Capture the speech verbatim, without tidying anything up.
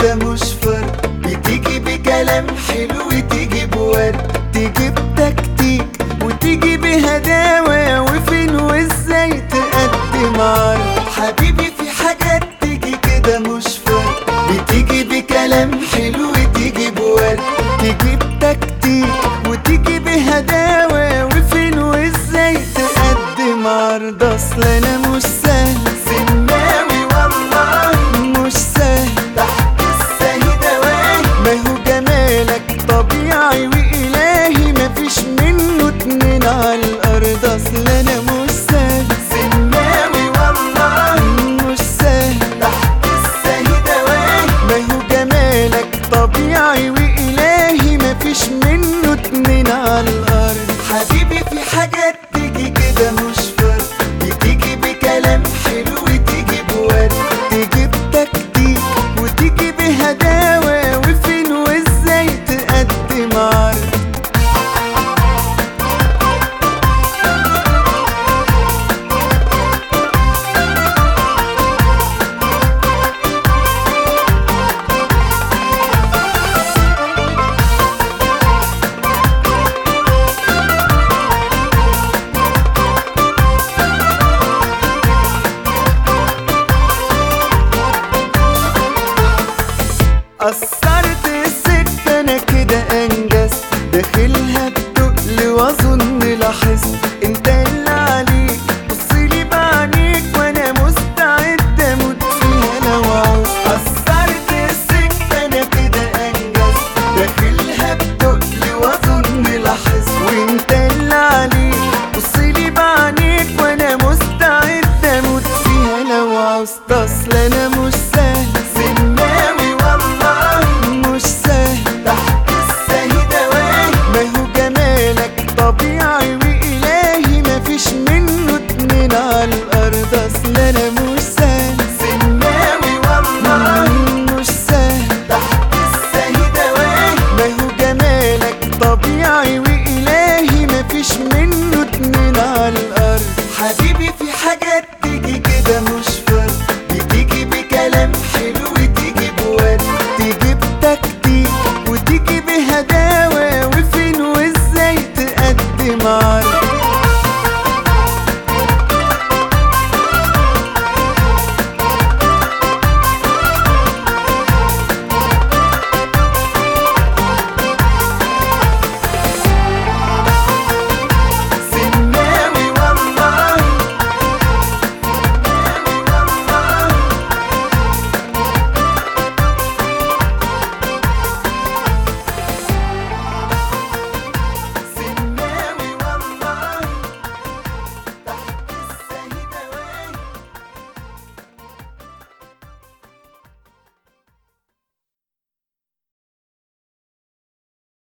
كده مش فرق، بتيجي بكلام حلو تيجي بورد، تيجي بتكتيك وتيجي بهداوة، وفين وازاي تقدم عرض. حبيبي في حاجات تيجي كده مش فرق، بتيجي بكلام حلو تيجي بورد، تيجي بتكتيك وتيجي بهداوة، وفين وازاي تقدم عرض. اصل انا مش سهل سماوي والله، مش سهل تحت السهي دواهي، ما هو جمالك طبيعي وإلهي، مفيش منه اتنين على الأرض. أصل أنا مش سهل سماوي والله، مش سهل تحت السهي دواهي، ما هو جمالك طبيعي وإلهي، مفيش منه اتنين على الأرض. حبيبي في حاجات تيجي كده مش فرق، بتيجي بكلام حلو وتيجي بورد، تيجي بتكتيك وتيجي بهداوة، وفين وازاي تقدم عرض. قصرت السكة انا كده انجزت، داخلها بتقل واظن لاحظت،